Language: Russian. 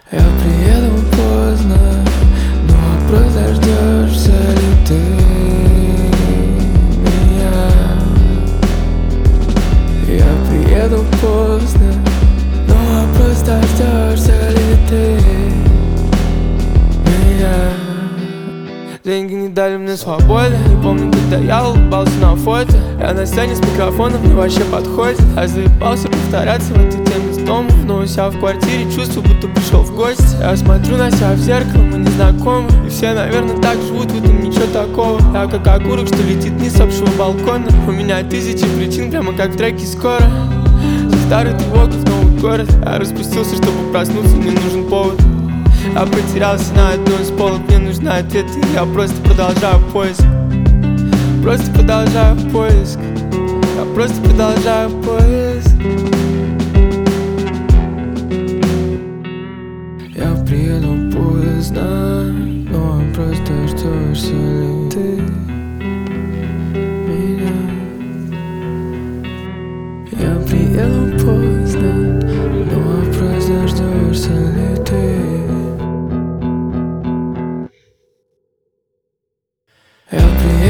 Я приеду поздно, но просто дождешься ли ты меня? Я приеду поздно, но просто дождешься ли ты меня? Деньги не дали мне свободы. Не помню, когда я улыбался на фото. Я на сцене с микрофоном, мне вообще подходит. Я заебался повторяться в этой теме снова. Но у себя в квартире чувствую, будто пришел в гости. Я смотрю на себя в зеркало, мы не знакомы. И все, наверное, так живут, в этом ничего такого. Я как окурок, что летит вниз с общего балкона. У меня тысячи причин, прямо как в треке «Скоро». Со старой тревогой в новый город. Я распустился, чтобы проснуться, мне нужен повод. Я потерялся на одной из полок, мне нужны ответы. Я просто продолжаю поиск. Просто продолжаю поиск. Я просто продолжаю поиск. Я приеду поздно, но просто ждешься ли ты меня? Я приеду поздно, но просто ждешься ли ты? Я приеду